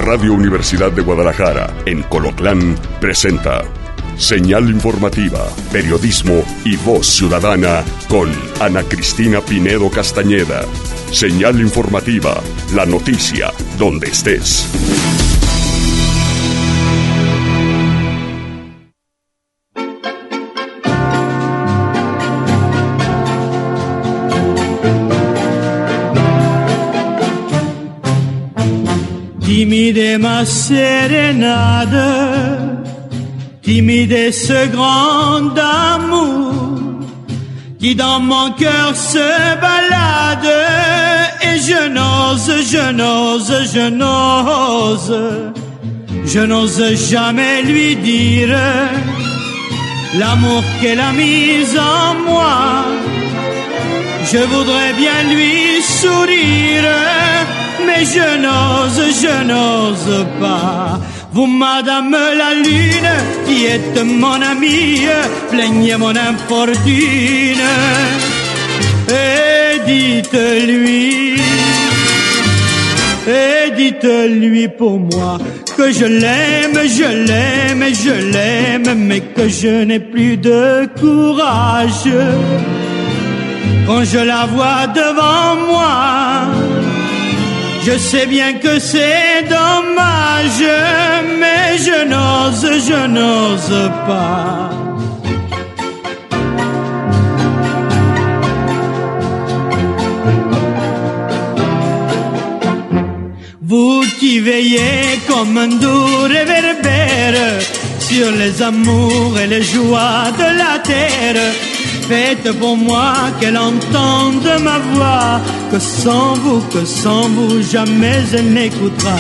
Radio Universidad de Guadalajara, en Colotlán, presenta Señal Informativa, Periodismo y Voz Ciudadana con Ana Cristina Pinedo Castañeda. Señal Informativa, la noticia donde estés. Timide ma sérénade, timide ce grand amour qui dans mon cœur se balade et je n'ose jamais lui dire l'amour qu'elle a mis en moi. Je voudrais bien lui sourire, mais je n'ose pas. Vous, madame la lune, qui êtes mon amie, plaignez mon infortune. Et dites-lui pour moi que je l'aime, mais que je n'ai plus de courage. Quand je la vois devant moi, je sais bien que c'est dommage, mais je n'ose pas. Vous qui veillez comme un doux réverbère sur les amours et les joies de la terre, faites pour moi qu'elle entende ma voix, que sans vous, jamais elle n'écoutera.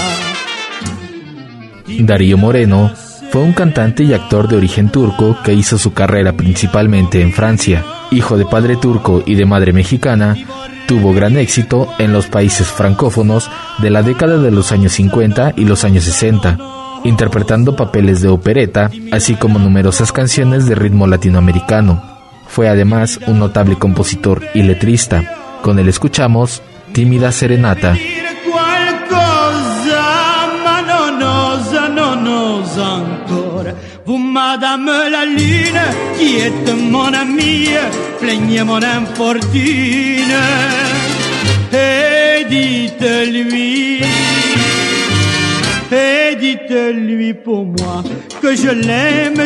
Darío Moreno fue un cantante y actor de origen turco que hizo su carrera principalmente en Francia. Hijo de padre turco y de madre mexicana, tuvo gran éxito en los países francófonos de la década de los años 50 y los años 60, interpretando papeles de opereta, así como numerosas canciones de ritmo latinoamericano. Fue además un notable compositor y letrista. Con él escuchamos Tímida Serenata. Vous, madame la lune, qui êtes mon amie, plaignez mon infortune. Et dites-lui pour moi que je l'aime,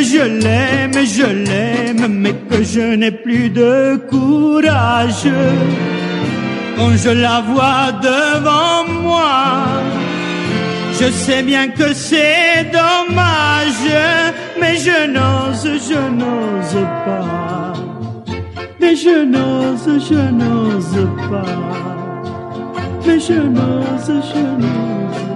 mais que je n'ai plus de courage. Quand je la vois devant moi, je sais bien que c'est dommage, mais je n'ose pas. Mais je n'ose pas. Mais je n'ose pas.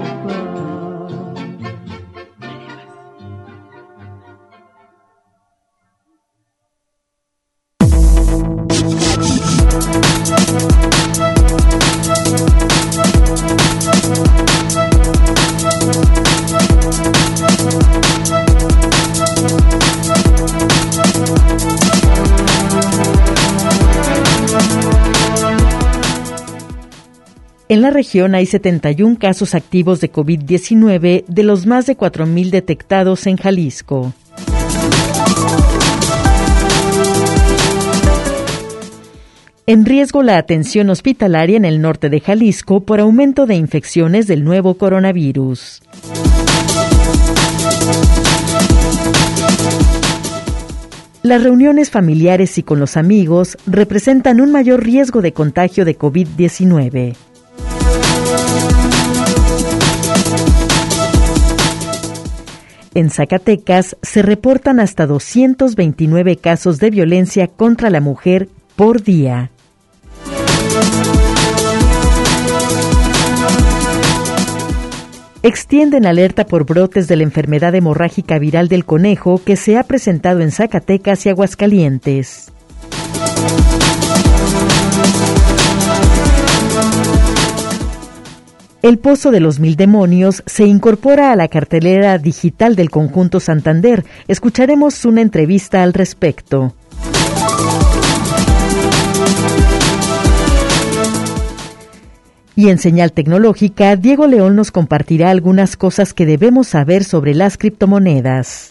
En la región hay 71 casos activos de COVID-19 de los más de 4,000 detectados en Jalisco. En riesgo la atención hospitalaria en el norte de Jalisco por aumento de infecciones del nuevo coronavirus. Las reuniones familiares y con los amigos representan un mayor riesgo de contagio de COVID-19. En Zacatecas se reportan hasta 229 casos de violencia contra la mujer por día. Extienden alerta por brotes de la enfermedad hemorrágica viral del conejo que se ha presentado en Zacatecas y Aguascalientes. El Pozo de los Mil Demonios se incorpora a la cartelera digital del Conjunto Santander. Escucharemos una entrevista al respecto. Y en Señal Tecnológica, Diego León nos compartirá algunas cosas que debemos saber sobre las criptomonedas.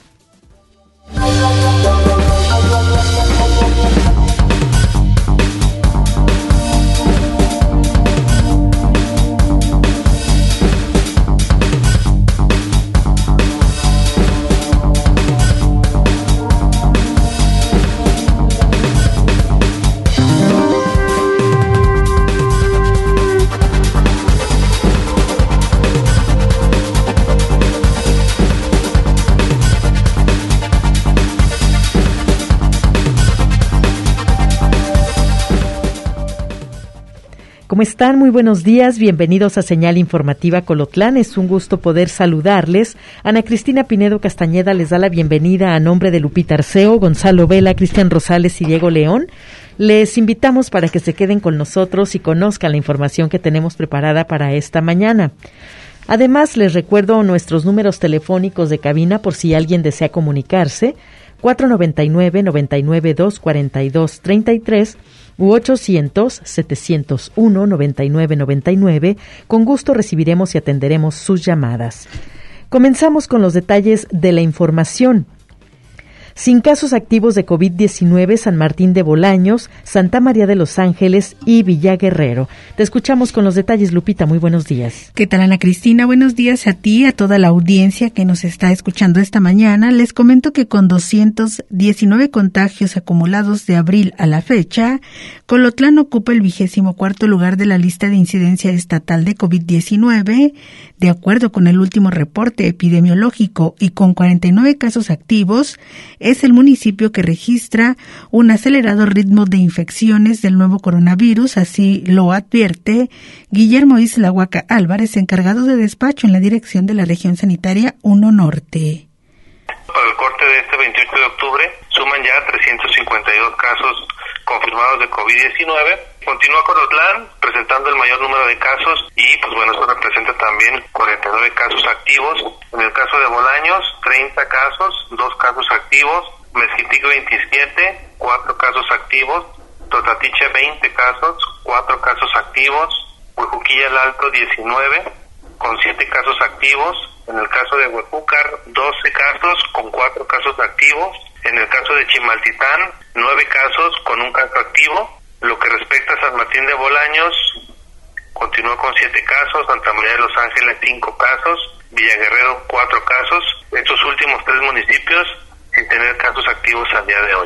¿Cómo están? Muy buenos días, bienvenidos a Señal Informativa Colotlán. Es un gusto poder saludarles. Ana Cristina Pinedo Castañeda les da la bienvenida a nombre de Lupita Arceo, Gonzalo Vela, Cristian Rosales y Diego León. Les invitamos para que se queden con nosotros y conozcan la información que tenemos preparada para esta mañana. Además, les recuerdo nuestros números telefónicos de cabina por si alguien desea comunicarse: 499-99-242-33 u 800-701-9999. Con gusto recibiremos y atenderemos sus llamadas. Comenzamos con los detalles de la información. Sin casos activos de COVID-19, San Martín de Bolaños, Santa María de los Ángeles y Villa Guerrero. Te escuchamos con los detalles, Lupita. Muy buenos días. ¿Qué tal, Ana Cristina? Buenos días a ti, a toda la audiencia que nos está escuchando esta mañana. Les comento que con 219 contagios acumulados de abril a la fecha, Colotlán ocupa el 24º lugar de la lista de incidencia estatal de COVID-19, de acuerdo con el último reporte epidemiológico, y con 49 casos activos, es el municipio que registra un acelerado ritmo de infecciones del nuevo coronavirus, así lo advierte Guillermo Isla Huaca Álvarez, encargado de despacho en la dirección de la región sanitaria 1 Norte. Para el corte de este 28 de octubre suman ya 352 casos confirmados de COVID-19. Continúa Colotlán presentando el mayor número de casos y eso representa también 49 casos activos. En el caso de Bolaños, 30 casos, 2 casos activos. Mezquitic 27, 4 casos activos. Totatiche 20 casos, 4 casos activos. Huejuquilla el Alto 19, con 7 casos activos. En el caso de Huejúcar, 12 casos con 4 casos activos. En el caso de Chimaltitán, 9 casos con 1 caso activo. Lo que respecta a San Martín de Bolaños, continúa con 7 casos, Santa María de los Ángeles 5 casos, Villa Guerrero 4 casos, estos últimos 3 municipios sin tener casos activos al día de hoy.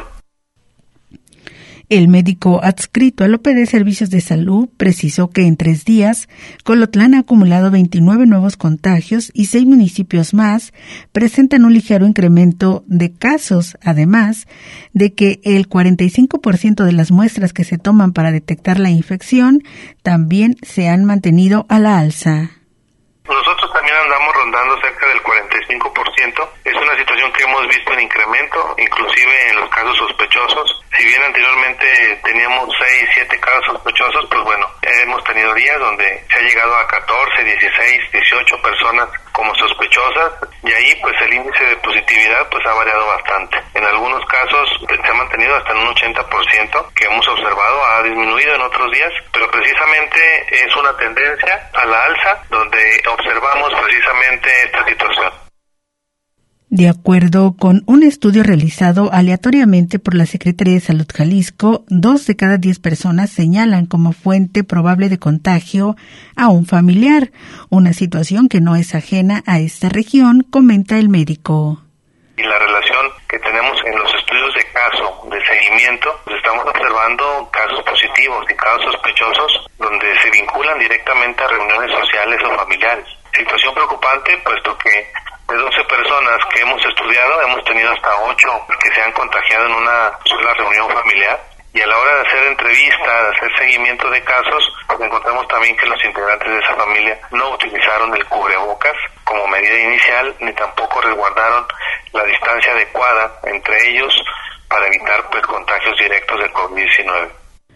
El médico adscrito al OPD Servicios de Salud precisó que en 3 días, Colotlán ha acumulado 29 nuevos contagios y 6 municipios más presentan un ligero incremento de casos, además de que el 45% de las muestras que se toman para detectar la infección también se han mantenido a la alza. Nosotros también andamos rondando cerca del 45%. Es una situación que hemos visto en incremento, inclusive en los casos sospechosos. Si bien anteriormente teníamos 6, 7 casos sospechosos, hemos tenido días donde se ha llegado a 14, 16, 18 personas como sospechosas, y ahí el índice de positividad ha variado bastante. En algunos casos se ha mantenido hasta en un 80% que hemos observado, ha disminuido en otros días, pero precisamente es una tendencia a la alza donde observamos precisamente esta situación. De acuerdo con un estudio realizado aleatoriamente por la Secretaría de Salud Jalisco, 2 de cada 10 personas señalan como fuente probable de contagio a un familiar, una situación que no es ajena a esta región, comenta el médico. Y la relación que tenemos en los estudios de caso, de seguimiento, estamos observando casos positivos y casos sospechosos donde se vinculan directamente a reuniones sociales o familiares. Situación preocupante, puesto que de 12 personas que hemos estudiado, hemos tenido hasta 8 que se han contagiado en una sola reunión familiar. Y a la hora de hacer entrevista, de hacer seguimiento de casos, encontramos también que los integrantes de esa familia no utilizaron el cubrebocas como medida inicial, ni tampoco resguardaron la distancia adecuada entre ellos para evitar contagios directos del COVID-19.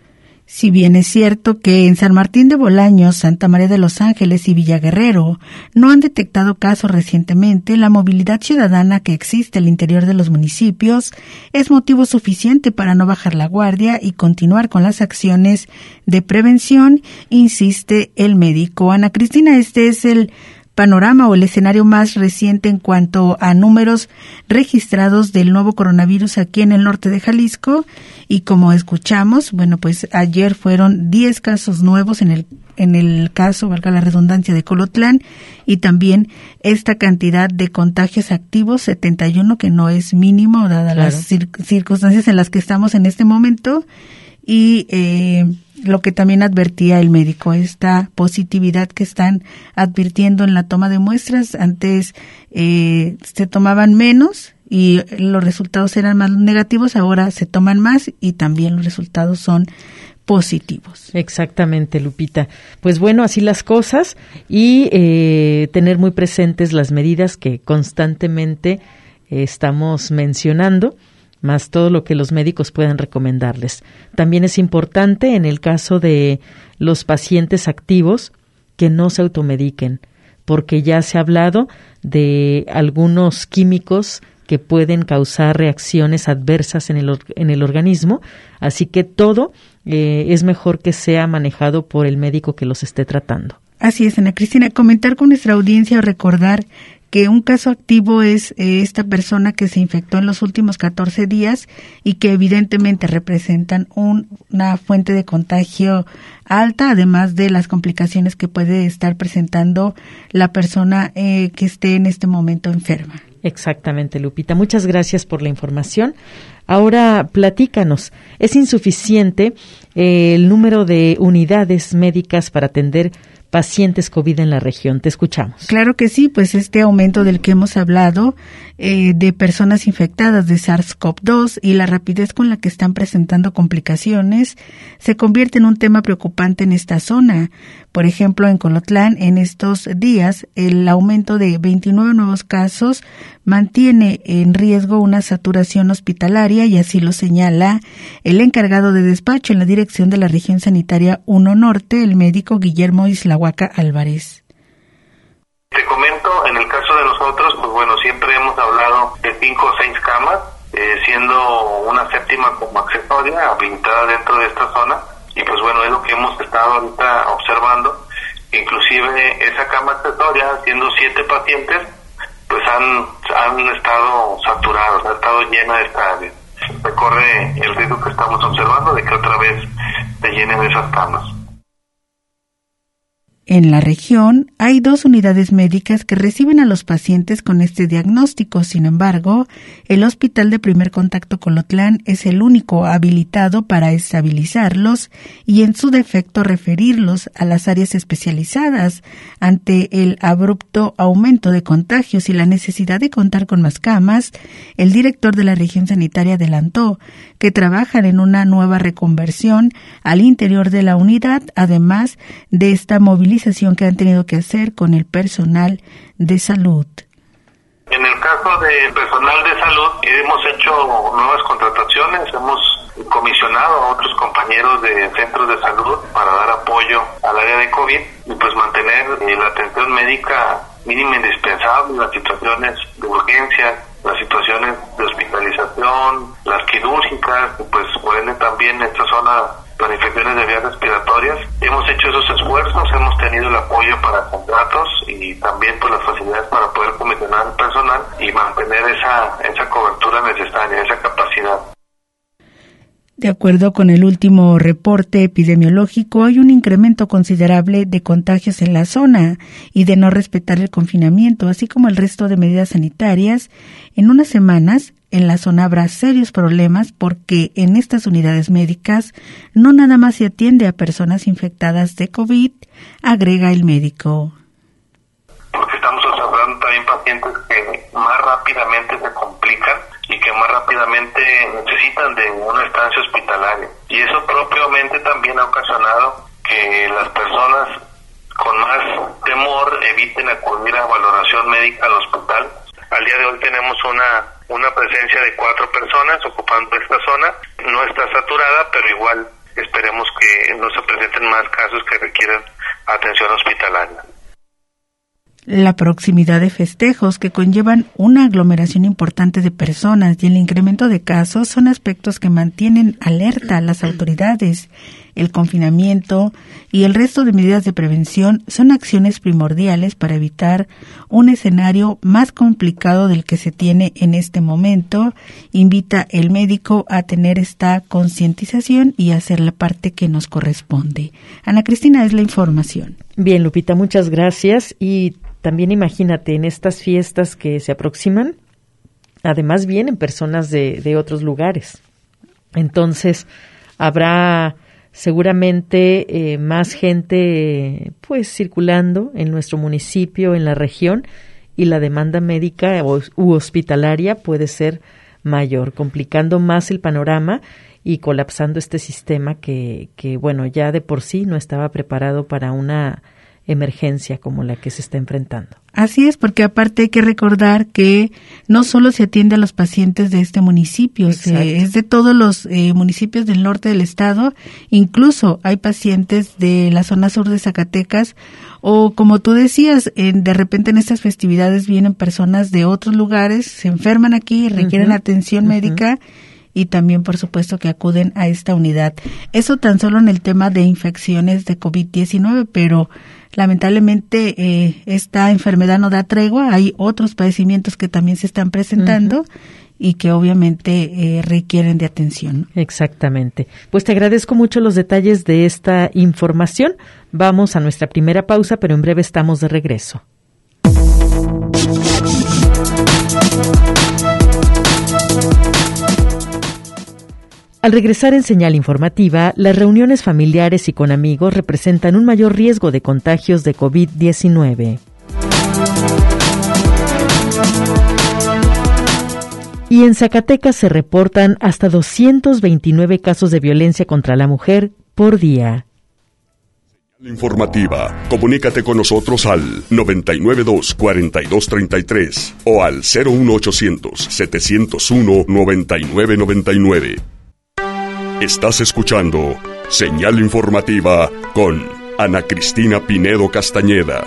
Si bien es cierto que en San Martín de Bolaños, Santa María de los Ángeles y Villaguerrero no han detectado casos recientemente, la movilidad ciudadana que existe al interior de los municipios es motivo suficiente para no bajar la guardia y continuar con las acciones de prevención, insiste el médico. Ana Cristina, este es el panorama o el escenario más reciente en cuanto a números registrados del nuevo coronavirus aquí en el norte de Jalisco, y como escuchamos, bueno, pues ayer fueron 10 casos nuevos en el caso, valga la redundancia, de Colotlán, y también esta cantidad de contagios activos, 71, que no es mínimo dadas las circunstancias en las que estamos en este momento, y lo que también advertía el médico, esta positividad que están advirtiendo en la toma de muestras. Antes se tomaban menos y los resultados eran más negativos, ahora se toman más y también los resultados son positivos. Exactamente, Lupita. Pues bueno, así las cosas, y tener muy presentes las medidas que constantemente estamos mencionando, más todo lo que los médicos puedan recomendarles. También es importante, en el caso de los pacientes activos, que no se automediquen, porque ya se ha hablado de algunos químicos que pueden causar reacciones adversas en el organismo, así que todo es mejor que sea manejado por el médico que los esté tratando. Así es, Ana Cristina. Comentar con nuestra audiencia o recordar que un caso activo es esta persona que se infectó en los últimos 14 días y que evidentemente representan una fuente de contagio alta, además de las complicaciones que puede estar presentando la persona que esté en este momento enferma. Exactamente, Lupita. Muchas gracias por la información. Ahora, platícanos, ¿es insuficiente el número de unidades médicas para atender pacientes COVID en la región? Te escuchamos. Claro que sí, pues este aumento del que hemos hablado de personas infectadas de SARS-CoV-2 y la rapidez con la que están presentando complicaciones se convierte en un tema preocupante en esta zona. Por ejemplo, en Colotlán, en estos días, el aumento de 29 nuevos casos mantiene en riesgo una saturación hospitalaria, y así lo señala el encargado de despacho en la dirección de la región sanitaria 1 Norte, el médico Guillermo Islahuaca Álvarez. Te comento, en el caso de nosotros, pues bueno, siempre hemos hablado de 5 o 6 camas, siendo una séptima como accesoria habilitada dentro de esta zona, y pues bueno, es lo que hemos estado ahorita observando. Inclusive esa cama accesoria, siendo 7 pacientes, pues han estado saturados, ha estado llena de esta área. Se corre el riesgo que estamos observando de que otra vez se llenen esas camas. En la región hay 2 unidades médicas que reciben a los pacientes con este diagnóstico. Sin embargo, el Hospital de Primer Contacto Colotlán es el único habilitado para estabilizarlos y, en su defecto, referirlos a las áreas especializadas. Ante el abrupto aumento de contagios y la necesidad de contar con más camas, el director de la región sanitaria adelantó que trabajan en una nueva reconversión al interior de la unidad, además de esta movilización que han tenido que hacer con el personal de salud. En el caso de personal de salud, hemos hecho nuevas contrataciones, hemos comisionado a otros compañeros de centros de salud para dar apoyo al área de COVID y pues mantener la atención médica mínima indispensable, las situaciones de urgencia, las situaciones de hospitalización, las quirúrgicas, pues por ende también esta zona para infecciones de vías respiratorias. Hemos hecho esos esfuerzos, hemos tenido el apoyo para contratos y también pues las facilidades para poder comisionar el personal y mantener esa cobertura necesaria, esa capacidad. De acuerdo con el último reporte epidemiológico, hay un incremento considerable de contagios en la zona y de no respetar el confinamiento, así como el resto de medidas sanitarias. En unas semanas, en la zona habrá serios problemas porque en estas unidades médicas no nada más se atiende a personas infectadas de COVID, agrega el médico. Porque estamos observando también pacientes que más rápidamente se complican y que más rápidamente necesitan de una estancia hospitalaria. Y eso propiamente también ha ocasionado que las personas con más temor eviten acudir a valoración médica al hospital. Al día de hoy tenemos una presencia de 4 personas ocupando esta zona. No está saturada, pero igual esperemos que no se presenten más casos que requieran atención hospitalaria. La proximidad de festejos que conllevan una aglomeración importante de personas y el incremento de casos son aspectos que mantienen alerta a las autoridades. El confinamiento y el resto de medidas de prevención son acciones primordiales para evitar un escenario más complicado del que se tiene en este momento. Invita el médico a tener esta concientización y a hacer la parte que nos corresponde. Ana Cristina, es la información. Bien, Lupita, muchas gracias. Y también imagínate, en estas fiestas que se aproximan, además vienen personas de otros lugares. Entonces, habrá seguramente más gente pues circulando en nuestro municipio, en la región, y la demanda médica u hospitalaria puede ser mayor, complicando más el panorama y colapsando este sistema que bueno, ya de por sí no estaba preparado para una emergencia como la que se está enfrentando. Así es, porque aparte hay que recordar que no solo se atiende a los pacientes de este municipio, es de todos los municipios del norte del estado, incluso hay pacientes de la zona sur de Zacatecas, o como tú decías, de repente en estas festividades vienen personas de otros lugares, se enferman aquí, requieren atención médica, y también, por supuesto, que acuden a esta unidad. Eso tan solo en el tema de infecciones de COVID-19, pero lamentablemente esta enfermedad no da tregua. Hay otros padecimientos que también se están presentando y que obviamente requieren de atención. Exactamente. Pues te agradezco mucho los detalles de esta información. Vamos a nuestra primera pausa, pero en breve estamos de regreso. Al regresar en Señal Informativa, las reuniones familiares y con amigos representan un mayor riesgo de contagios de COVID-19. Y en Zacatecas se reportan hasta 229 casos de violencia contra la mujer por día. Informativa. Comunícate con nosotros al 992-4233 o al 01800-701-9999. Estás escuchando Señal Informativa con Ana Cristina Pinedo Castañeda.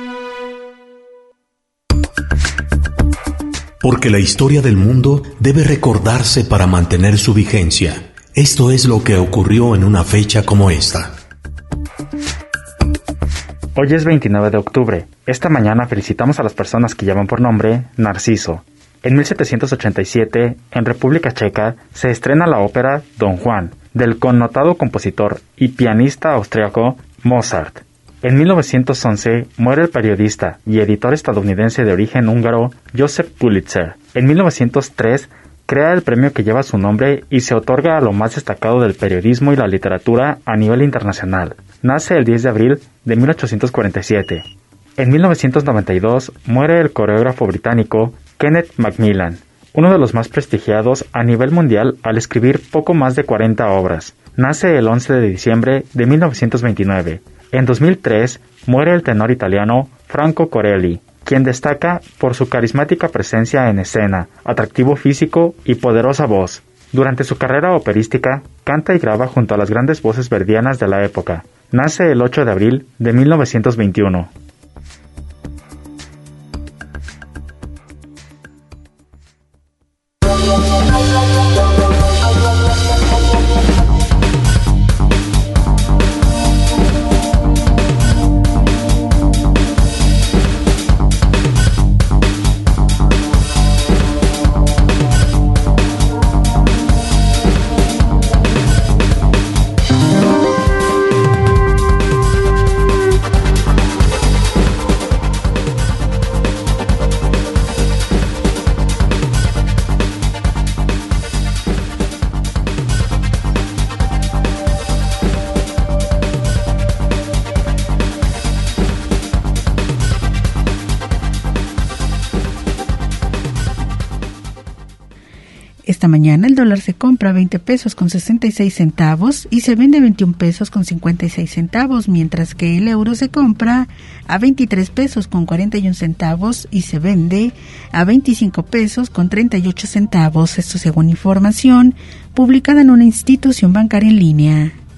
Porque la historia del mundo debe recordarse para mantener su vigencia. Esto es lo que ocurrió en una fecha como esta. Hoy es 29 de octubre. Esta mañana felicitamos a las personas que llaman por nombre Narciso. En 1787, en República Checa, se estrena la ópera Don Juan, del connotado compositor y pianista austriaco Mozart. En 1911, muere el periodista y editor estadounidense de origen húngaro Joseph Pulitzer. En 1903, crea el premio que lleva su nombre y se otorga a lo más destacado del periodismo y la literatura a nivel internacional. Nace el 10 de abril de 1847. En 1992, muere el coreógrafo británico Kenneth Macmillan, uno de los más prestigiados a nivel mundial al escribir poco más de 40 obras. Nace el 11 de diciembre de 1929. En 2003, muere el tenor italiano Franco Corelli, quien destaca por su carismática presencia en escena, atractivo físico y poderosa voz. Durante su carrera operística, canta y graba junto a las grandes voces verdianas de la época. Nace el 8 de abril de 1921. Esta mañana el dólar se compra a 20 pesos con 66 centavos y se vende a 21 pesos con 56 centavos, mientras que el euro se compra a 23 pesos con 41 centavos y se vende a 25 pesos con 38 centavos. Esto según información publicada en una institución bancaria en línea.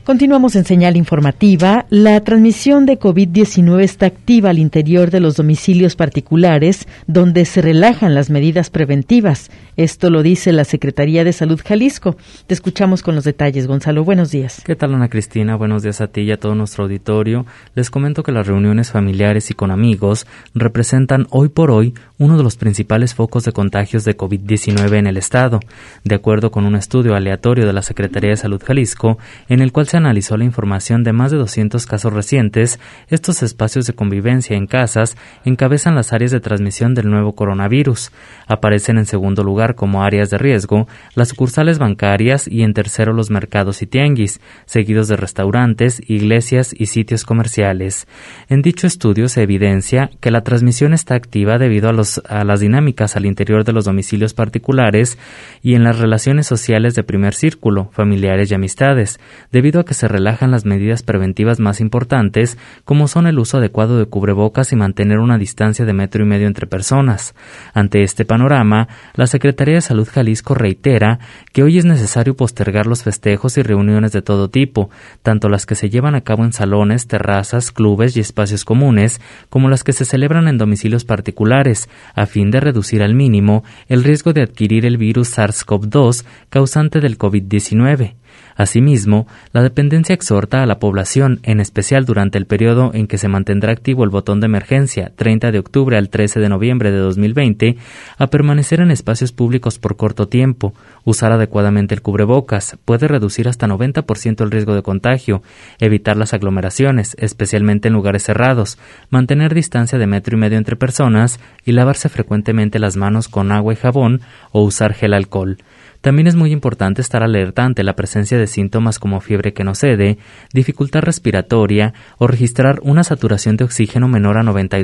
Continuamos en señal informativa. La transmisión de COVID-19 está activa al interior de los domicilios particulares, donde se relajan las medidas preventivas. Esto lo dice la Secretaría de Salud Jalisco. Te escuchamos con los detalles, Gonzalo. Buenos días. ¿Qué tal, Ana Cristina? Buenos días a ti y a todo nuestro auditorio. Les comento que las reuniones familiares y con amigos representan hoy por hoy uno de los principales focos de contagios de COVID-19 en el estado, de acuerdo con un estudio aleatorio de la Secretaría de Salud Jalisco, en el cual se analizó la información de más de 200 casos recientes. Estos espacios de convivencia en casas encabezan las áreas de transmisión del nuevo coronavirus. Aparecen en segundo lugar como áreas de riesgo las sucursales bancarias y en tercero los mercados y tianguis, seguidos de restaurantes, iglesias y sitios comerciales. En dicho estudio se evidencia que la transmisión está activa debido a las dinámicas al interior de los domicilios particulares y en las relaciones sociales de primer círculo, familiares y amistades, debido a que se relajan las medidas preventivas más importantes, como son el uso adecuado de cubrebocas y mantener una distancia de 1,5 metros entre personas. Ante este panorama, la Secretaría de Salud Jalisco reitera que hoy es necesario postergar los festejos y reuniones de todo tipo, tanto las que se llevan a cabo en salones, terrazas, clubes y espacios comunes, como las que se celebran en domicilios particulares, a fin de reducir al mínimo el riesgo de adquirir el virus SARS-CoV-2 causante del COVID-19. Asimismo, la dependencia exhorta a la población, en especial durante el periodo en que se mantendrá activo el botón de emergencia, 30 de octubre al 13 de noviembre de 2020, a permanecer en espacios públicos por corto tiempo, usar adecuadamente el cubrebocas, puede reducir hasta 90% el riesgo de contagio, evitar las aglomeraciones, especialmente en lugares cerrados, mantener distancia de 1,5 metros entre personas y lavarse frecuentemente las manos con agua y jabón o usar gel alcohol. También es muy importante estar alerta ante la presencia de síntomas como fiebre que no cede, dificultad respiratoria o registrar una saturación de oxígeno menor a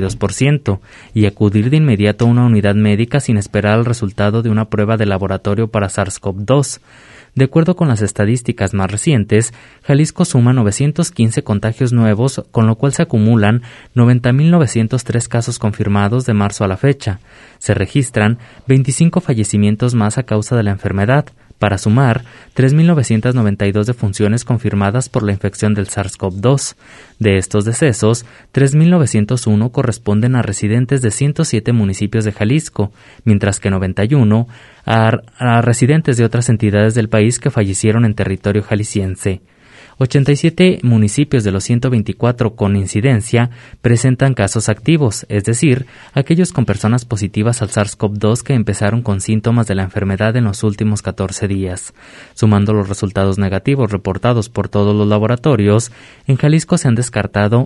92% y acudir de inmediato a una unidad médica sin esperar el resultado de una prueba de laboratorio para SARS-CoV-2. De acuerdo con las estadísticas más recientes, Jalisco suma 915 contagios nuevos, con lo cual se acumulan 90.903 casos confirmados de marzo a la fecha. Se registran 25 fallecimientos más a causa de la enfermedad, para sumar 3.992 defunciones confirmadas por la infección del SARS-CoV-2. De estos decesos, 3.901 corresponden a residentes de 107 municipios de Jalisco, mientras que 91 a residentes de otras entidades del país que fallecieron en territorio jalisciense. 87 municipios de los 124 con incidencia presentan casos activos, es decir, aquellos con personas positivas al SARS-CoV-2 que empezaron con síntomas de la enfermedad en los últimos 14 días. Sumando los resultados negativos reportados por todos los laboratorios, en Jalisco se han descartado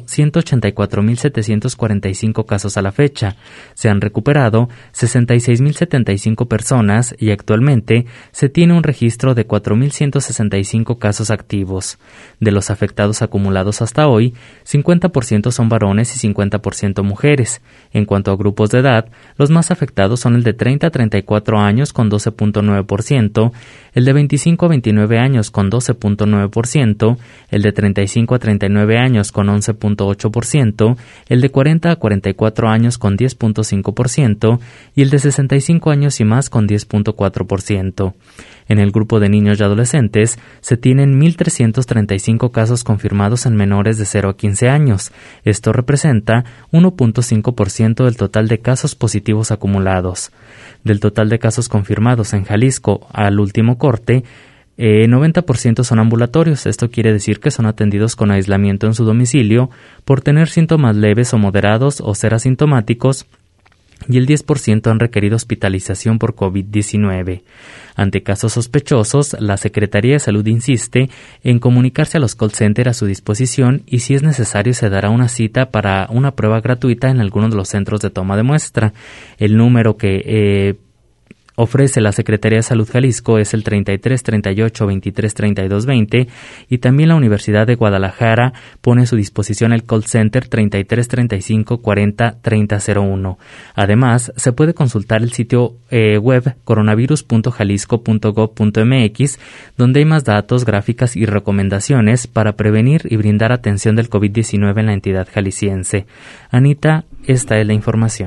184.745 casos a la fecha, se han recuperado 66.075 personas y actualmente se tiene un registro de 4.165 casos activos. De los afectados acumulados hasta hoy, 50% son varones y 50% mujeres. En cuanto a grupos de edad, los más afectados son el de 30 a 34 años con 12.9%, el de 25 a 29 años con 12.9%, el de 35 a 39 años con 11.8%, el de 40 a 44 años con 10.5% y el de 65 años y más con 10.4%. En el grupo de niños y adolescentes se tienen 1.335 casos confirmados en menores de 0 a 15 años. Esto representa 1.5% del total de casos positivos acumulados. Del total de casos confirmados en Jalisco al último corte, 90% son ambulatorios. Esto quiere decir que son atendidos con aislamiento en su domicilio por tener síntomas leves o moderados o ser asintomáticos, y el 10% han requerido hospitalización por COVID-19. Ante casos sospechosos, la Secretaría de Salud insiste en comunicarse a los call centers a su disposición y si es necesario se dará una cita para una prueba gratuita en alguno de los centros de toma de muestra. El número que ofrece la Secretaría de Salud Jalisco es el 33 38 23 32 20 y también la Universidad de Guadalajara pone a su disposición el call center 33 35 40 30 01. Además, se puede consultar el sitio web coronavirus.jalisco.gov.mx, donde hay más datos, gráficas y recomendaciones para prevenir y brindar atención del COVID-19 en la entidad jalisciense. Anita, esta es la información.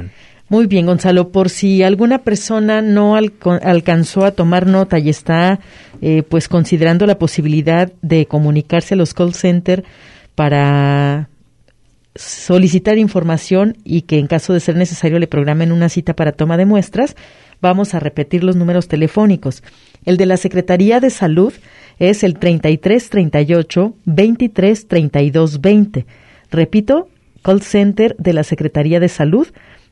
Muy bien, Gonzalo. Por si alguna persona no alcanzó a tomar nota y está pues considerando la posibilidad de comunicarse a los call center para solicitar información y que en caso de ser necesario le programen una cita para toma de muestras, vamos a repetir los números telefónicos. El de la Secretaría de Salud es el 3338 23 32 20. Repito, call center de la Secretaría de Salud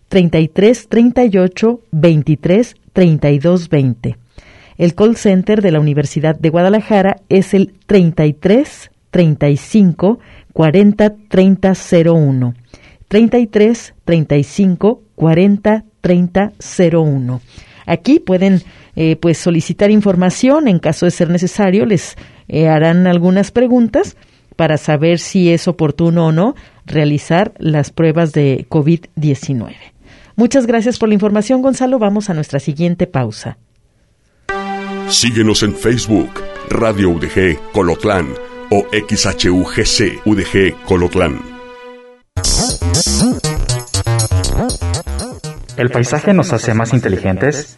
3338 23 32 20. El call center de la Universidad de Guadalajara es el 33 35 40 30 01. 33 35 40 30 01. Aquí pueden pues solicitar información. En caso de ser necesario, les harán algunas preguntas para saber si es oportuno o no realizar las pruebas de COVID-19. Muchas gracias por la información, Gonzalo. Vamos a nuestra siguiente pausa. Síguenos en Facebook, Radio UDG Colotlán o XHUGC UDG Colotlán. ¿El paisaje nos hace más inteligentes?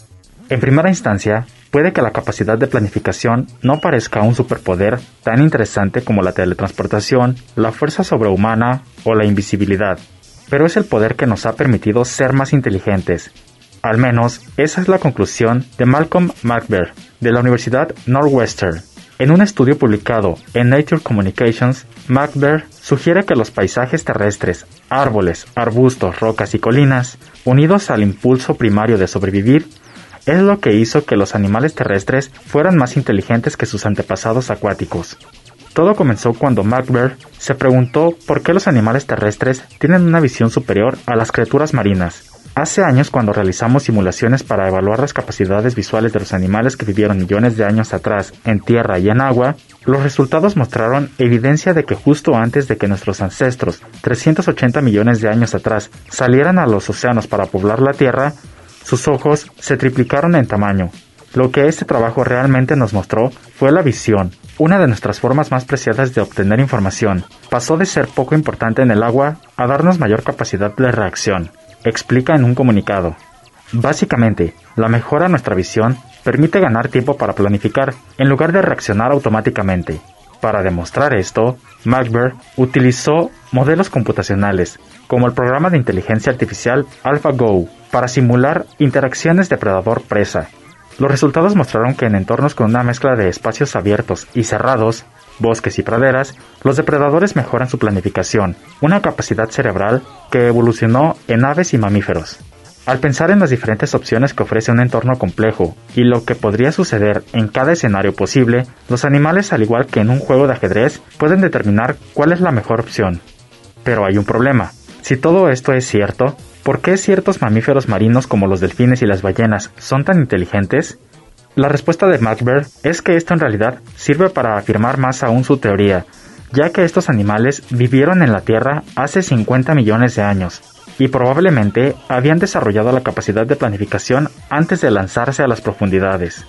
En primera instancia, puede que la capacidad de planificación no parezca un superpoder tan interesante como la teletransportación, la fuerza sobrehumana o la invisibilidad, pero es el poder que nos ha permitido ser más inteligentes. Al menos, esa es la conclusión de Malcolm McBain, de la Universidad Northwestern. En un estudio publicado en Nature Communications, McBain sugiere que los paisajes terrestres, árboles, arbustos, rocas y colinas, unidos al impulso primario de sobrevivir, es lo que hizo que los animales terrestres fueran más inteligentes que sus antepasados acuáticos. Todo comenzó cuando McBain se preguntó por qué los animales terrestres tienen una visión superior a las criaturas marinas. Hace años, cuando realizamos simulaciones para evaluar las capacidades visuales de los animales que vivieron millones de años atrás en tierra y en agua, los resultados mostraron evidencia de que justo antes de que nuestros ancestros, 380 millones de años atrás, salieran a los océanos para poblar la Tierra, sus ojos se triplicaron en tamaño. Lo que este trabajo realmente nos mostró fue la visión, una de nuestras formas más preciadas de obtener información. Pasó de ser poco importante en el agua a darnos mayor capacidad de reacción, explica en un comunicado. Básicamente, la mejora en nuestra visión permite ganar tiempo para planificar en lugar de reaccionar automáticamente. Para demostrar esto, McBain utilizó modelos computacionales, como el programa de inteligencia artificial AlphaGo, para simular interacciones depredador-presa. Los resultados mostraron que en entornos con una mezcla de espacios abiertos y cerrados, bosques y praderas, los depredadores mejoran su planificación, una capacidad cerebral que evolucionó en aves y mamíferos. Al pensar en las diferentes opciones que ofrece un entorno complejo y lo que podría suceder en cada escenario posible, los animales, al igual que en un juego de ajedrez, pueden determinar cuál es la mejor opción. Pero hay un problema. Si todo esto es cierto, ¿por qué ciertos mamíferos marinos como los delfines y las ballenas son tan inteligentes? La respuesta de McBain es que esto en realidad sirve para afirmar más aún su teoría, ya que estos animales vivieron en la Tierra hace 50 millones de años, y probablemente habían desarrollado la capacidad de planificación antes de lanzarse a las profundidades.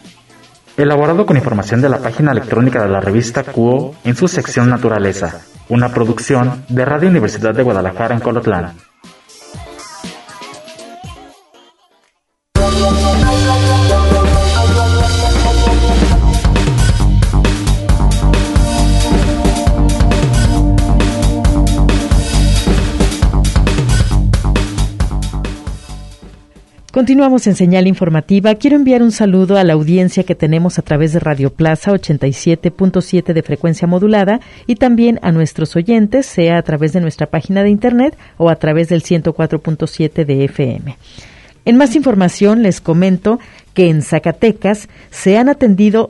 Elaborado con información de la página electrónica de la revista Cuo en su sección Naturaleza, una producción de Radio Universidad de Guadalajara en Colotlán. Continuamos en Señal Informativa. Quiero enviar un saludo a la audiencia que tenemos a través de Radio Plaza 87.7 de frecuencia modulada y también a nuestros oyentes, sea a través de nuestra página de internet o a través del 104.7 de FM. En más información les comento que en Zacatecas se han atendido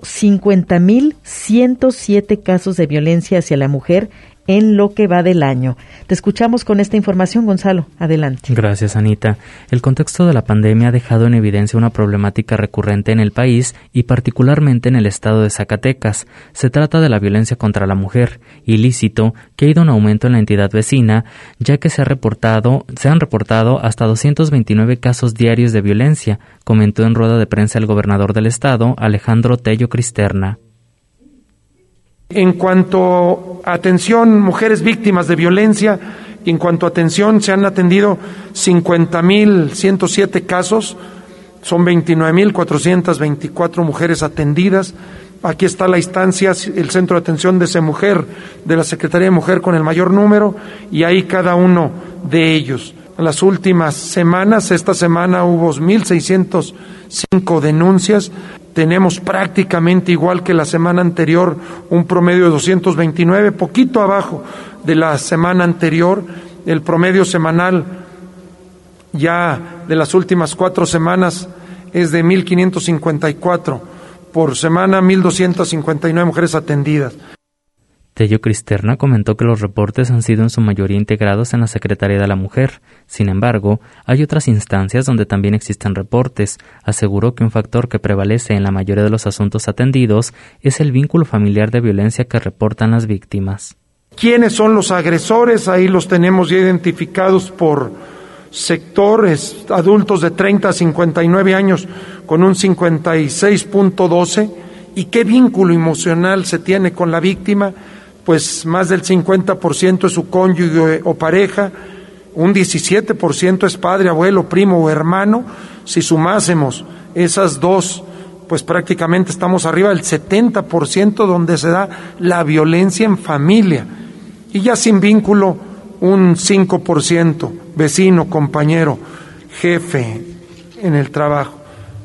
50,107 casos de violencia hacia la mujer en lo que va del año. Te escuchamos con esta información, Gonzalo. Adelante. Gracias, Anita. El contexto de la pandemia ha dejado en evidencia una problemática recurrente en el país y particularmente en el estado de Zacatecas. Se trata de la violencia contra la mujer, ilícito que ha ido en aumento en la entidad vecina, ya que se han reportado hasta 229 casos diarios de violencia, comentó en rueda de prensa el gobernador del estado, Alejandro Tello Cristerna. En cuanto a atención, mujeres víctimas de violencia, Y en cuanto a atención, se han atendido 50,107 casos, son 29,424 mujeres atendidas. Aquí está la instancia, el Centro de Atención de Mujer de la Secretaría de Mujer con el mayor número, y ahí cada uno de ellos. En las últimas semanas, esta semana hubo 1,605 denuncias. Tenemos prácticamente igual que la semana anterior, un promedio de 229, poquito abajo de la semana anterior. El promedio semanal ya de las últimas 4 semanas es de 1,554 por semana, 1,259 mujeres atendidas. Tello Cristerna comentó que los reportes han sido en su mayoría integrados en la Secretaría de la Mujer. Sin embargo, hay otras instancias donde también existen reportes. Aseguró que un factor que prevalece en la mayoría de los asuntos atendidos es el vínculo familiar de violencia que reportan las víctimas. ¿Quiénes son los agresores? Ahí los tenemos ya identificados por sectores, adultos de 30 a 59 años con un 56.12. ¿Y qué vínculo emocional se tiene con la víctima? Pues más del 50% es su cónyuge o pareja, un 17% es padre, abuelo, primo o hermano. Si sumásemos esas dos, pues prácticamente estamos arriba del 70% donde se da la violencia en familia. Y ya sin vínculo, un 5%, vecino, compañero, jefe en el trabajo.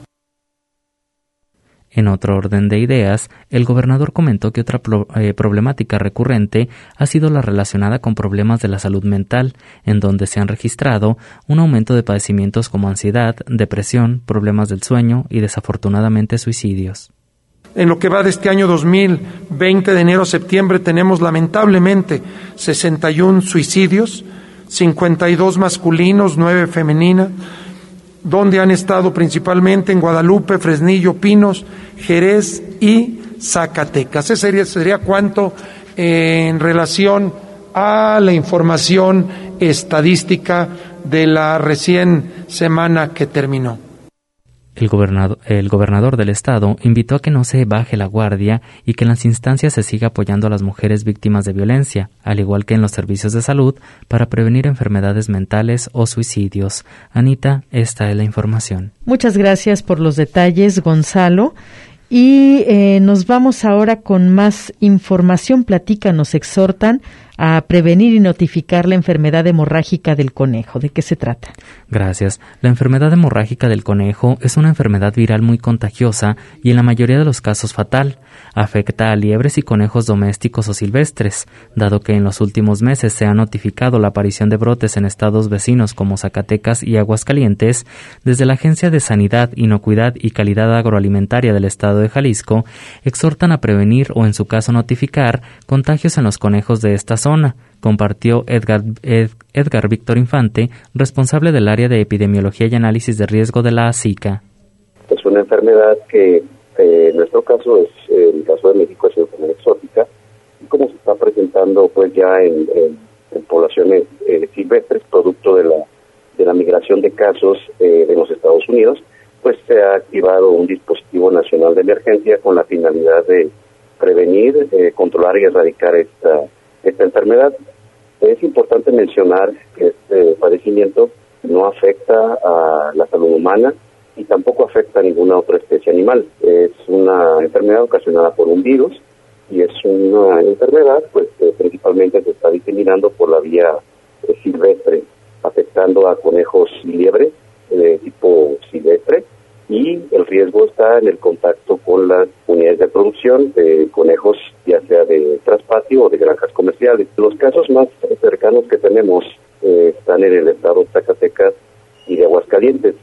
En otro orden de ideas, el gobernador comentó que otra problemática recurrente ha sido la relacionada con problemas de la salud mental, en donde se han registrado un aumento de padecimientos como ansiedad, depresión, problemas del sueño y desafortunadamente suicidios. En lo que va de este año 2020, de enero a septiembre, tenemos lamentablemente 61 suicidios, 52 masculinos, 9 femeninas, donde han estado principalmente en Guadalupe, Fresnillo, Pinos, Jerez y Zacatecas. Ese sería cuanto en relación a la información estadística de la recién semana que terminó. El gobernador del estado invitó a que no se baje la guardia y que en las instancias se siga apoyando a las mujeres víctimas de violencia, al igual que en los servicios de salud, para prevenir enfermedades mentales o suicidios. Anita, esta es la información. Muchas gracias por los detalles, Gonzalo. Y nos vamos ahora con más información. Nos exhortan a prevenir y notificar la enfermedad hemorrágica del conejo. ¿De qué se trata? Gracias. La enfermedad hemorrágica del conejo es una enfermedad viral muy contagiosa y en la mayoría de los casos fatal. Afecta a liebres y conejos domésticos o silvestres, dado que en los últimos meses se ha notificado la aparición de brotes en estados vecinos como Zacatecas y Aguascalientes. Desde la Agencia de Sanidad, Inocuidad y Calidad Agroalimentaria del estado de Jalisco, exhortan a prevenir o en su caso notificar contagios en los conejos de esta zona, compartió Edgar Víctor Infante, responsable del área de epidemiología y análisis de riesgo de la ASICA. Es una enfermedad que en nuestro caso en el caso de México es una enfermedad exótica, y como se está presentando pues ya en poblaciones silvestres, producto de la migración de casos de los Estados Unidos, pues se ha activado un dispositivo nacional de emergencia con la finalidad de prevenir, controlar y erradicar esta enfermedad. Es importante mencionar que este padecimiento no afecta a la salud humana y tampoco afecta a ninguna otra especie animal. Es una enfermedad ocasionada por un virus y es una enfermedad pues que principalmente se está diseminando por la vía silvestre, afectando a conejos y liebres de tipo silvestre, y el riesgo está en el contacto con las unidades de producción de conejos, ya sea de traspatio o de granjas comerciales. Los casos más cercanos que tenemos están en el estado de Zacatecas y de Aguascalientes.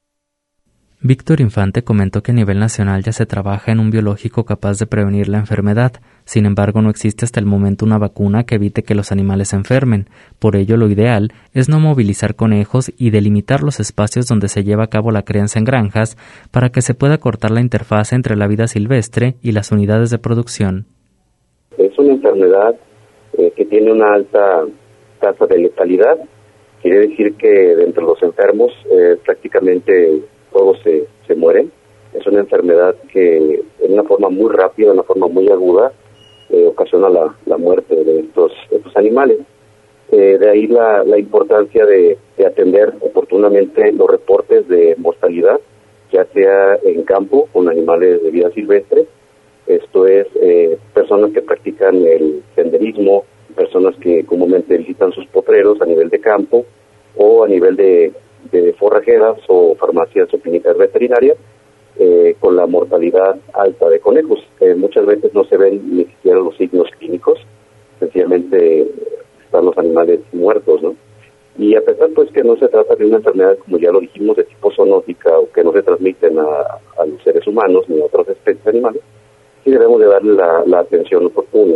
Víctor Infante comentó que a nivel nacional ya se trabaja en un biológico capaz de prevenir la enfermedad. Sin embargo, no existe hasta el momento una vacuna que evite que los animales se enfermen. Por ello, lo ideal es no movilizar conejos y delimitar los espacios donde se lleva a cabo la crianza en granjas para que se pueda cortar la interfaz entre la vida silvestre y las unidades de producción. Es una enfermedad que tiene una alta tasa de letalidad. Quiere decir que de entre los enfermos prácticamente todos se mueren. Es una enfermedad que en una forma muy rápida, en una forma muy aguda, ocasiona la muerte de estos animales. De ahí la importancia de atender oportunamente los reportes de mortalidad, ya sea en campo con animales de vida silvestre, esto es personas que practican el senderismo, personas que comúnmente visitan sus potreros a nivel de campo o a nivel de forrajeras o farmacias o clínicas veterinarias, con la mortalidad alta de conejos. Muchas veces no se ven ni siquiera los signos clínicos, sencillamente están los animales muertos, ¿no? Y a pesar pues que no se trata de una enfermedad, como ya lo dijimos, de tipo zoonótica o que no se transmiten a los seres humanos ni a otras especies animales, sí debemos de darle la atención oportuna.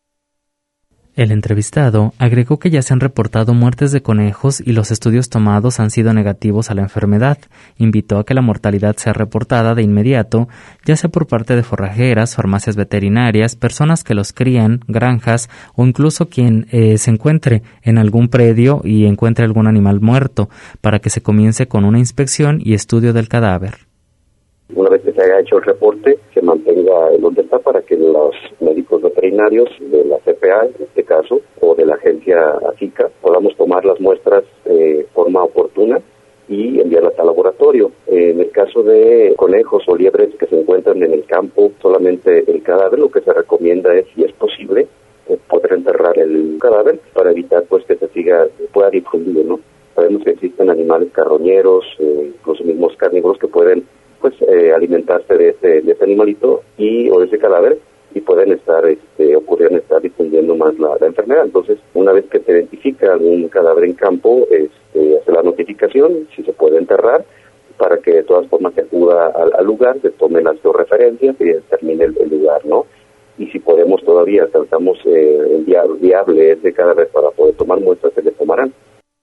El entrevistado agregó que ya se han reportado muertes de conejos y los estudios tomados han sido negativos a la enfermedad. Invitó a que la mortalidad sea reportada de inmediato, ya sea por parte de forrajeras, farmacias veterinarias, personas que los crían, granjas o incluso quien se encuentre en algún predio y encuentre algún animal muerto, para que se comience con una inspección y estudio del cadáver. Una vez que se haya hecho el reporte, se mantenga en donde está para que los médicos veterinarios de la CPA, en este caso, o de la agencia ACICA, podamos tomar las muestras de forma oportuna y enviarlas al laboratorio. En el caso de conejos o liebres que se encuentran en el campo, solamente el cadáver, lo que se recomienda es, si es posible, poder enterrar el cadáver para evitar pues que pueda difundir, ¿no? Sabemos que existen animales carroñeros, los mismos carnívoros que pueden alimentarse de ese animalito o de ese cadáver y pueden estar difundiendo más la enfermedad. Entonces, una vez que se identifica algún cadáver en campo, hace la notificación, si se puede enterrar, para que de todas formas se acuda al lugar, se tomen las georreferencias y determine el lugar, ¿no? Y si podemos todavía, tratamos viable ese cadáver para poder tomar muestras, se le tomarán.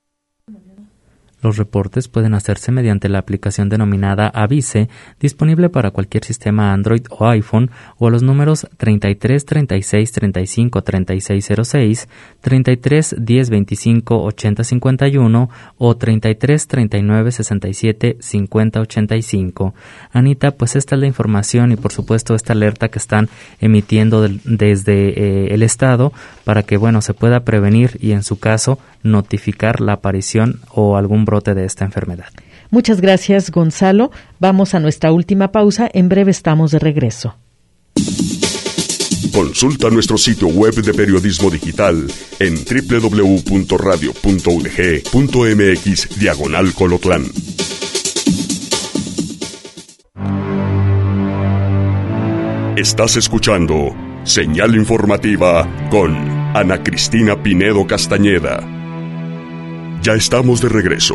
Los reportes pueden hacerse mediante la aplicación denominada Avise, disponible para cualquier sistema Android o iPhone, o a los números 33 36 35 3606, 33 10 25 80 51 o 33 39 67 50 85. Anita, pues esta es la información y por supuesto esta alerta que están emitiendo desde el Estado para que se pueda prevenir y en su caso notificar la aparición o algún brote de esta enfermedad. Muchas gracias, Gonzalo. Vamos a nuestra última pausa. En breve estamos de regreso. Consulta nuestro sitio web de periodismo digital en www.radio.udg.mx/Colotlán. Estás escuchando Señal Informativa con Ana Cristina Pinedo Castañeda. Ya estamos de regreso.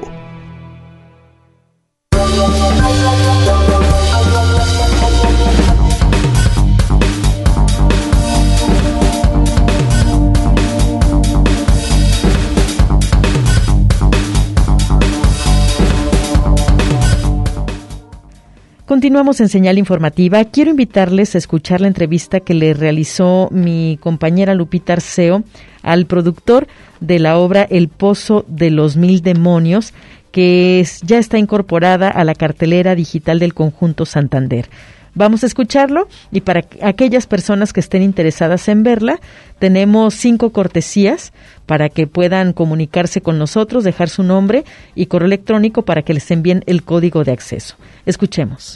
Continuamos en Señal Informativa. Quiero invitarles a escuchar la entrevista que le realizó mi compañera Lupita Arceo al productor de la obra El Pozo de los Mil Demonios, que ya está incorporada a la cartelera digital del Conjunto Santander. Vamos a escucharlo y para aquellas personas que estén interesadas en verla, tenemos 5 cortesías para que puedan comunicarse con nosotros, dejar su nombre y correo electrónico para que les envíen el código de acceso. Escuchemos.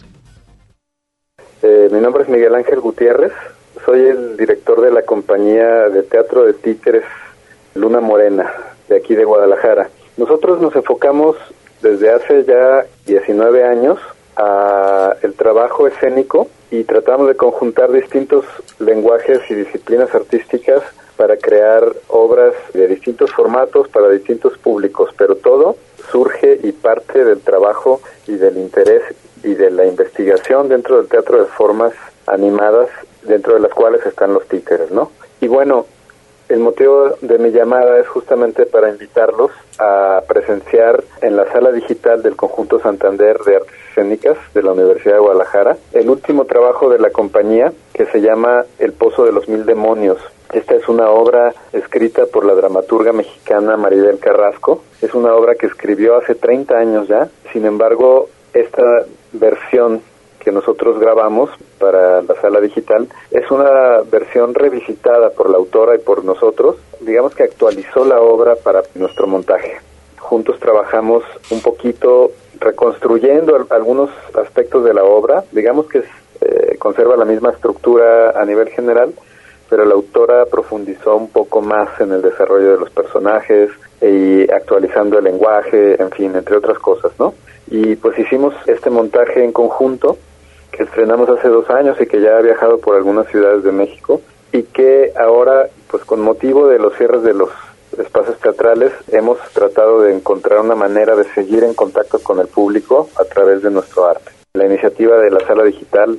Mi nombre es Miguel Ángel Gutiérrez, soy el director de la compañía de teatro de títeres Luna Morena, de aquí de Guadalajara. Nosotros nos enfocamos desde hace ya 19 años a el trabajo escénico y tratamos de conjuntar distintos lenguajes y disciplinas artísticas para crear obras de distintos formatos para distintos públicos, pero todo surge y parte del trabajo y del interés y de la investigación dentro del teatro de formas animadas, dentro de las cuales están los títeres, ¿no? Y bueno, el motivo de mi llamada es justamente para invitarlos a presenciar en la sala digital del Conjunto Santander de Artes Escénicas de la Universidad de Guadalajara el último trabajo de la compañía, que se llama El Pozo de los Mil Demonios. Esta es una obra escrita por la dramaturga mexicana Maribel Carrasco. Es una obra que escribió hace 30 años ya. Sin embargo, esta versión que nosotros grabamos para la sala digital es una versión revisitada por la autora y por nosotros, digamos que actualizó la obra para nuestro montaje. Juntos trabajamos un poquito reconstruyendo algunos aspectos de la obra, digamos que conserva la misma estructura a nivel general, pero la autora profundizó un poco más en el desarrollo de los personajes y actualizando el lenguaje, en fin, entre otras cosas, ¿no? Y pues hicimos este montaje en conjunto, que estrenamos hace 2 años y que ya ha viajado por algunas ciudades de México, y que ahora, pues con motivo de los cierres de los espacios teatrales, hemos tratado de encontrar una manera de seguir en contacto con el público a través de nuestro arte. La iniciativa de la sala digital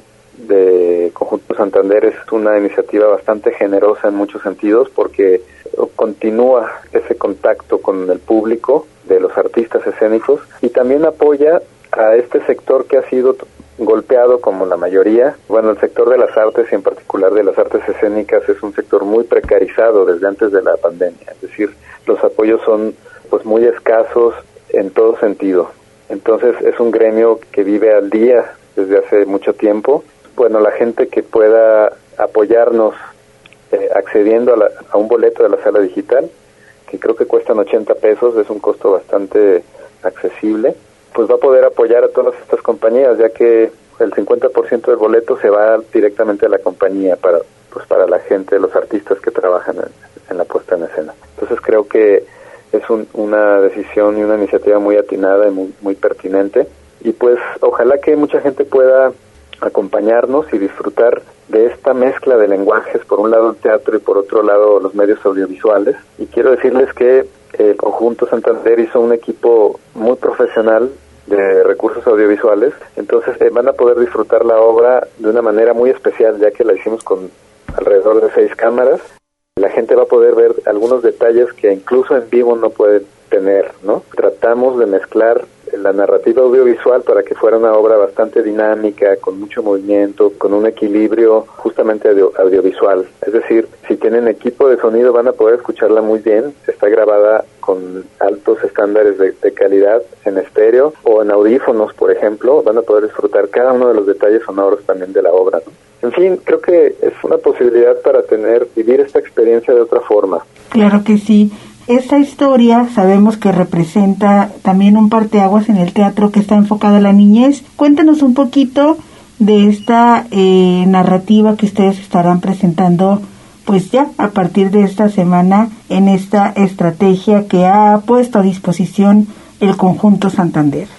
de Conjunto Santander es una iniciativa bastante generosa en muchos sentidos, porque continúa ese contacto con el público de los artistas escénicos y también apoya a este sector que ha sido golpeado como la mayoría. Bueno, el sector de las artes y en particular de las artes escénicas es un sector muy precarizado desde antes de la pandemia, es decir, los apoyos son pues muy escasos en todo sentido. Entonces es un gremio que vive al día desde hace mucho tiempo. Bueno, la gente que pueda apoyarnos accediendo a un boleto de la sala digital, que creo que cuestan 80 pesos, es un costo bastante accesible, pues va a poder apoyar a todas estas compañías, ya que el 50% del boleto se va directamente a la compañía para la gente, los artistas que trabajan en la puesta en escena. Entonces creo que es una decisión y una iniciativa muy atinada y muy pertinente, y pues ojalá que mucha gente pueda acompañarnos y disfrutar de esta mezcla de lenguajes, por un lado el teatro y por otro lado los medios audiovisuales. Y quiero decirles que el Conjunto Santander hizo un equipo muy profesional de recursos audiovisuales, entonces van a poder disfrutar la obra de una manera muy especial, ya que la hicimos con alrededor de 6 cámaras. La gente va a poder ver algunos detalles que incluso en vivo no pueden tener, ¿no? Tratamos de mezclar la narrativa audiovisual para que fuera una obra bastante dinámica, con mucho movimiento, con un equilibrio justamente audiovisual. Es decir, si tienen equipo de sonido van a poder escucharla muy bien. Está grabada con altos estándares de calidad en estéreo o en audífonos, por ejemplo. Van a poder disfrutar cada uno de los detalles sonoros también de la obra, ¿no? En fin, creo que es una posibilidad para vivir esta experiencia de otra forma. Claro que sí. Esta historia sabemos que representa también un parteaguas en el teatro que está enfocado a la niñez. Cuéntanos un poquito de esta narrativa que ustedes estarán presentando pues ya a partir de esta semana en esta estrategia que ha puesto a disposición el Conjunto Santander.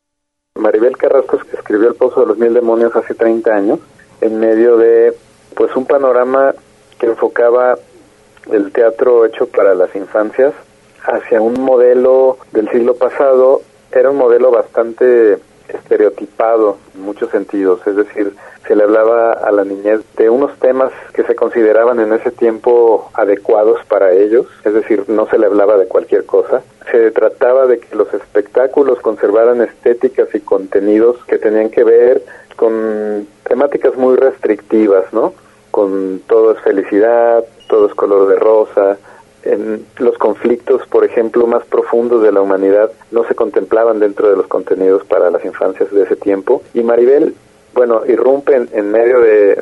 Maribel Carrasco escribió El Pozo de los Mil Demonios hace 30 años en medio de pues un panorama que enfocaba el teatro hecho para las infancias hacia un modelo del siglo pasado. Era un modelo bastante estereotipado en muchos sentidos, es decir, se le hablaba a la niñez de unos temas que se consideraban en ese tiempo adecuados para ellos, es decir, no se le hablaba de cualquier cosa. Se trataba de que los espectáculos conservaran estéticas y contenidos que tenían que ver con temáticas muy restrictivas, ¿no? Con todo es felicidad, todo es color de rosa. En los conflictos, por ejemplo, más profundos de la humanidad no se contemplaban dentro de los contenidos para las infancias de ese tiempo. Y Maribel, bueno, irrumpe en medio de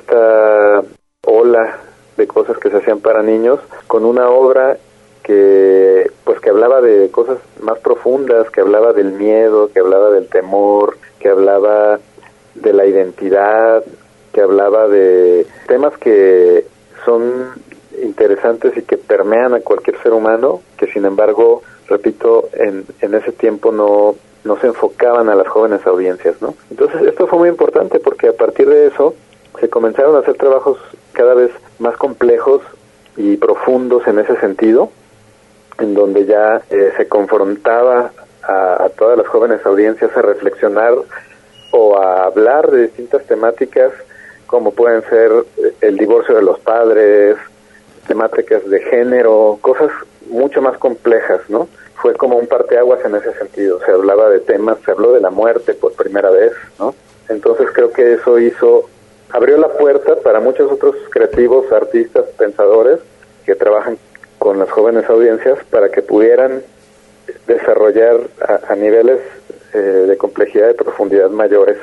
esta ola de cosas que se hacían para niños con una obra que hablaba de cosas más profundas, que hablaba del miedo, que hablaba del temor, que hablaba de la identidad, que hablaba de temas que son interesantes y que permean a cualquier ser humano, que sin embargo, repito, en ese tiempo no se enfocaban a las jóvenes audiencias, ¿no? Entonces esto fue muy importante porque a partir de eso se comenzaron a hacer trabajos cada vez más complejos y profundos en ese sentido, en donde ya se confrontaba a todas las jóvenes audiencias a reflexionar o a hablar de distintas temáticas como pueden ser el divorcio de los padres, temáticas de género, cosas mucho más complejas, ¿no? Fue como un parteaguas en ese sentido. Se hablaba de temas, se habló de la muerte por primera vez, ¿no? Entonces creo que eso abrió la puerta para muchos otros creativos, artistas, pensadores que trabajan con las jóvenes audiencias para que pudieran desarrollar a niveles de complejidad y profundidad mayores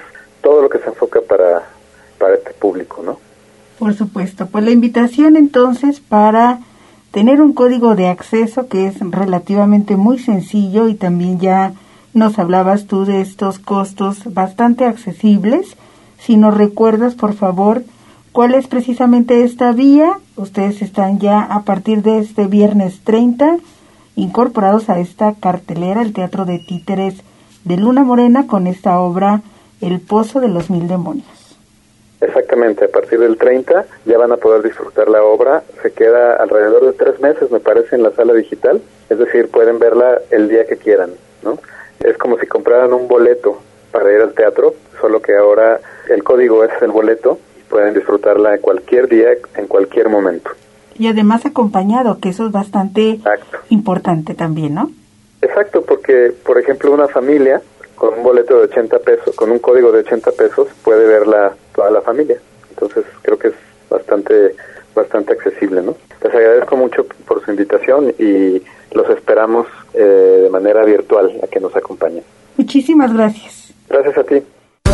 todo lo que se enfoca para este público, ¿no? Por supuesto. Pues la invitación entonces para tener un código de acceso que es relativamente muy sencillo, y también ya nos hablabas tú de estos costos bastante accesibles. Si nos recuerdas, por favor, ¿cuál es precisamente esta vía? Ustedes están ya a partir de este viernes 30 incorporados a esta cartelera, el Teatro de Títeres de Luna Morena, con esta obra El Pozo de los Mil Demonios. Exactamente, a partir del 30 ya van a poder disfrutar la obra. Se queda alrededor de 3 meses, me parece, en la sala digital. Es decir, pueden verla el día que quieran, ¿no? Es como si compraran un boleto para ir al teatro, solo que ahora el código es el boleto y pueden disfrutarla en cualquier día, en cualquier momento. Y además acompañado, que eso es bastante importante también, ¿no? Exacto, porque, por ejemplo, una familia con un boleto de 80 pesos, con un código de 80 pesos, puede verla toda la familia. Entonces, creo que es bastante accesible, ¿no? Les agradezco mucho por su invitación y los esperamos de manera virtual a que nos acompañen. Muchísimas gracias. Gracias a ti.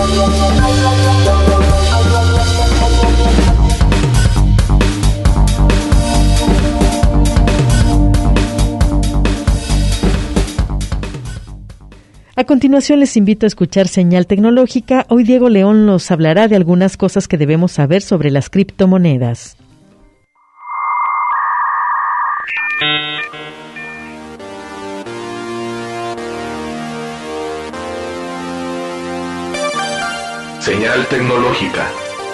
A continuación les invito a escuchar Señal Tecnológica. Hoy Diego León nos hablará de algunas cosas que debemos saber sobre las criptomonedas. Señal Tecnológica.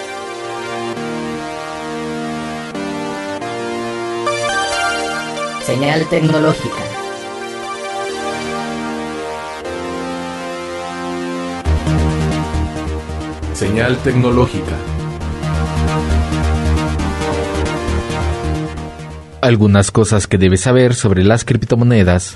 Señal Tecnológica. Señal Tecnológica. Algunas cosas que debes saber sobre las criptomonedas.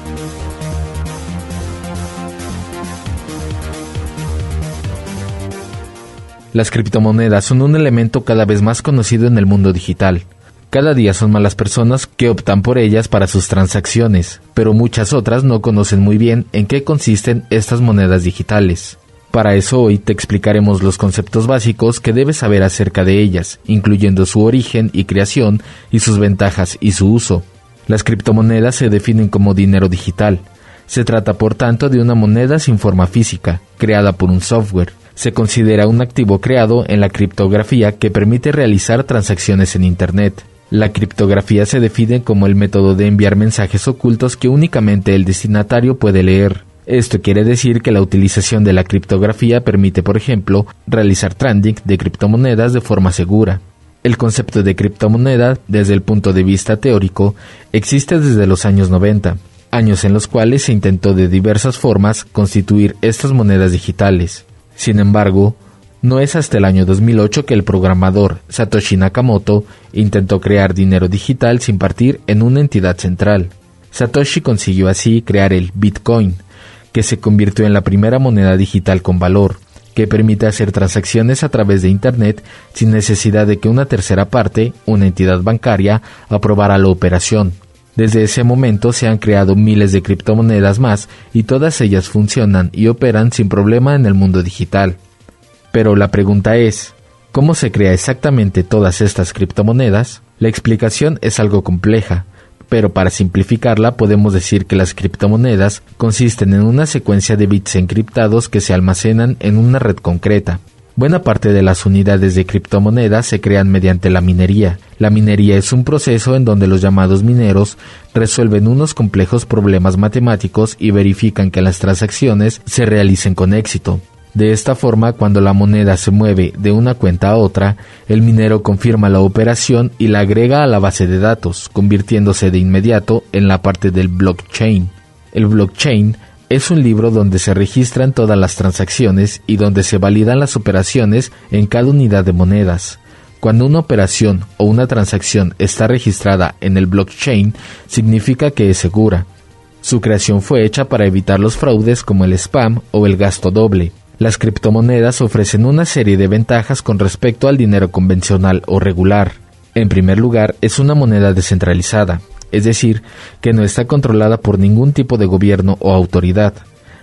Las criptomonedas son un elemento cada vez más conocido en el mundo digital. Cada día son más las personas que optan por ellas para sus transacciones, pero muchas otras no conocen muy bien en qué consisten estas monedas digitales. Para eso hoy te explicaremos los conceptos básicos que debes saber acerca de ellas, incluyendo su origen y creación y sus ventajas y su uso. Las criptomonedas se definen como dinero digital. Se trata, por tanto, de una moneda sin forma física, creada por un software. Se considera un activo creado en la criptografía que permite realizar transacciones en Internet. La criptografía se define como el método de enviar mensajes ocultos que únicamente el destinatario puede leer. Esto quiere decir que la utilización de la criptografía permite, por ejemplo, realizar trading de criptomonedas de forma segura. El concepto de criptomoneda, desde el punto de vista teórico, existe desde los años 90, años en los cuales se intentó de diversas formas constituir estas monedas digitales. Sin embargo, no es hasta el año 2008 que el programador Satoshi Nakamoto intentó crear dinero digital sin partir en una entidad central. Satoshi consiguió así crear el Bitcoin, que se convirtió en la primera moneda digital con valor, que permite hacer transacciones a través de Internet sin necesidad de que una tercera parte, una entidad bancaria, aprobara la operación. Desde ese momento se han creado miles de criptomonedas más y todas ellas funcionan y operan sin problema en el mundo digital. Pero la pregunta es, ¿cómo se crea exactamente todas estas criptomonedas? La explicación es algo compleja, pero para simplificarla podemos decir que las criptomonedas consisten en una secuencia de bits encriptados que se almacenan en una red concreta. Buena parte de las unidades de criptomonedas se crean mediante la minería. La minería es un proceso en donde los llamados mineros resuelven unos complejos problemas matemáticos y verifican que las transacciones se realicen con éxito. De esta forma, cuando la moneda se mueve de una cuenta a otra, el minero confirma la operación y la agrega a la base de datos, convirtiéndose de inmediato en la parte del blockchain. El blockchain es un libro donde se registran todas las transacciones y donde se validan las operaciones en cada unidad de monedas. Cuando una operación o una transacción está registrada en el blockchain, significa que es segura. Su creación fue hecha para evitar los fraudes como el spam o el gasto doble. Las criptomonedas ofrecen una serie de ventajas con respecto al dinero convencional o regular. En primer lugar, es una moneda descentralizada, es decir, que no está controlada por ningún tipo de gobierno o autoridad.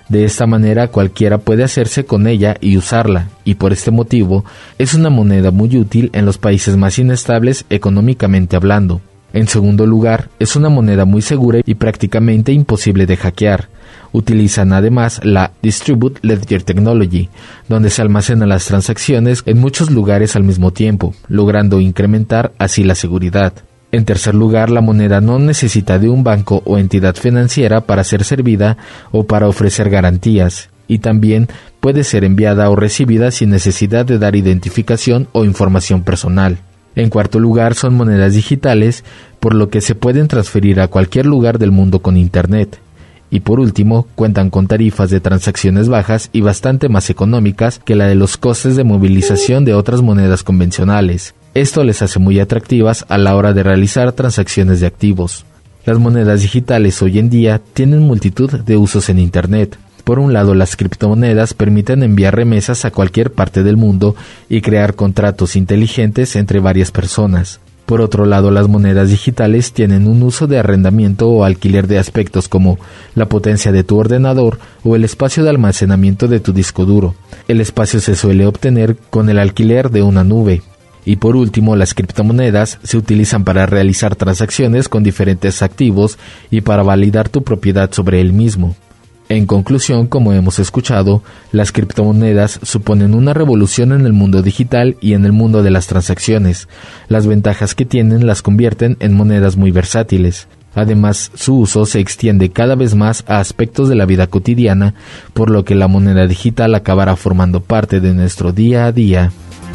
De esta manera cualquiera puede hacerse con ella y usarla, y por este motivo es una moneda muy útil en los países más inestables económicamente hablando. En segundo lugar, es una moneda muy segura y prácticamente imposible de hackear. Utilizan además la Distributed Ledger Technology, donde se almacenan las transacciones en muchos lugares al mismo tiempo, logrando incrementar así la seguridad. En tercer lugar, la moneda no necesita de un banco o entidad financiera para ser servida o para ofrecer garantías, y también puede ser enviada o recibida sin necesidad de dar identificación o información personal. En cuarto lugar, son monedas digitales, por lo que se pueden transferir a cualquier lugar del mundo con Internet. Y por último, cuentan con tarifas de transacciones bajas y bastante más económicas que la de los costes de movilización de otras monedas convencionales. Esto les hace muy atractivas a la hora de realizar transacciones de activos. Las monedas digitales hoy en día tienen multitud de usos en Internet. Por un lado, las criptomonedas permiten enviar remesas a cualquier parte del mundo y crear contratos inteligentes entre varias personas. Por otro lado, las monedas digitales tienen un uso de arrendamiento o alquiler de aspectos como la potencia de tu ordenador o el espacio de almacenamiento de tu disco duro. El espacio se suele obtener con el alquiler de una nube. Y por último, las criptomonedas se utilizan para realizar transacciones con diferentes activos y para validar tu propiedad sobre el mismo. En conclusión, como hemos escuchado, las criptomonedas suponen una revolución en el mundo digital y en el mundo de las transacciones. Las ventajas que tienen las convierten en monedas muy versátiles. Además, su uso se extiende cada vez más a aspectos de la vida cotidiana, por lo que la moneda digital acabará formando parte de nuestro día a día.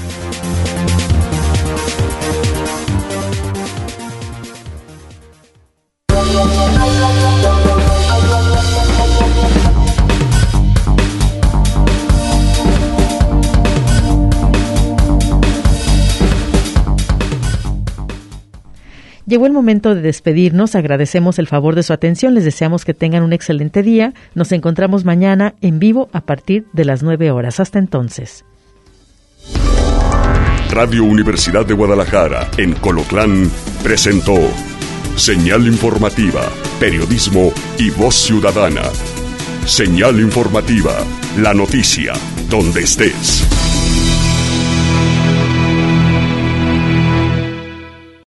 Llegó el momento de despedirnos, agradecemos el favor de su atención, les deseamos que tengan un excelente día, nos encontramos mañana en vivo a partir de las 9 horas. Hasta entonces. Radio Universidad de Guadalajara, en Colotlán, presentó Señal Informativa, Periodismo y Voz Ciudadana. Señal Informativa, la noticia, donde estés.